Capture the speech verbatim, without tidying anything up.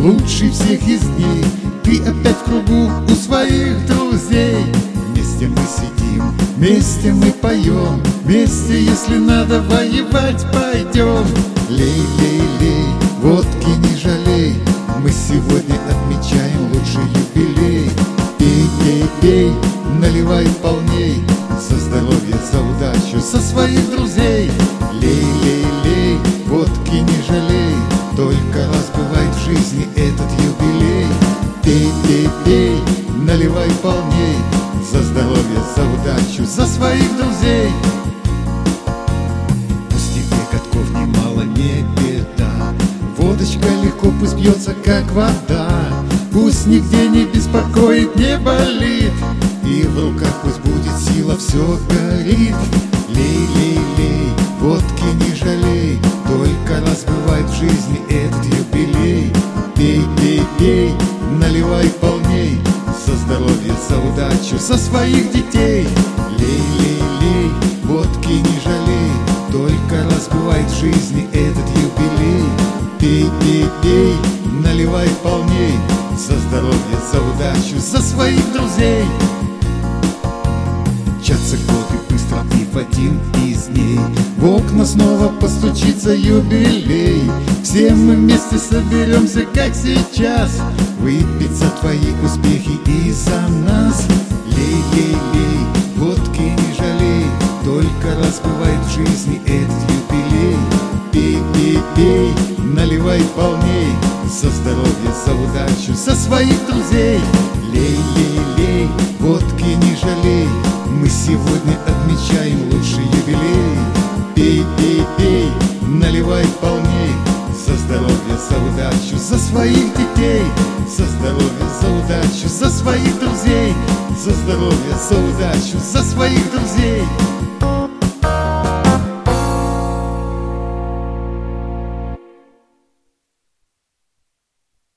лучший всех из дней. Ты опять в кругу у своих друзей. Вместе мы сидим, вместе мы поем, вместе, если надо воевать, пойдем. Лей, лей, лей, водки не жалей, мы сегодня отмечаем лучший юбилей. Пей, пей, пей, наливай полней, за здоровье, за удачу, за своих друзей. Лей, лей, лей, водки не жалей, только раз бывает в жизни этот юбилей. Пей, пей, пей, наливай полней, за здоровье, за удачу, за своих друзей. Пусть тебе годков немало, не беда, водочка легко пусть бьется, как вода. Пусть нигде не беспокоит, не болит, и в руках пусть будет сила, все горит. Лей, лей, лей, водки не жалей, только раз бывает в жизни этот юбилей. Пей, пей, пей, наливай полней, за здоровье, за удачу, за своих детей. Лей, лей, лей, водки не жалей, только раз бывает в жизни этот юбилей. Пей, пей, пей, наливай полней, за здоровье, за удачу, за своих друзей. Мчатся годы быстро, и в один из дней в окна снова постучится юбилей. Все мы вместе соберемся, как сейчас, выпить за твои успехи и за нас. Лей, лей, лей, водки не жалей, только раз бывает в жизни этот юбилей. Пей, пей, пей, наливай полней, за здоровье, за удачу, за своих друзей. Лей, лей, лей, водки не жалей, мы сегодня отмечаем лучший юбилей. Пей, пей, пей, наливай полней, за здоровье, за удачу, за своих детей. За здоровье, за удачу, за своих друзей. За здоровье, за удачу, за своих друзей.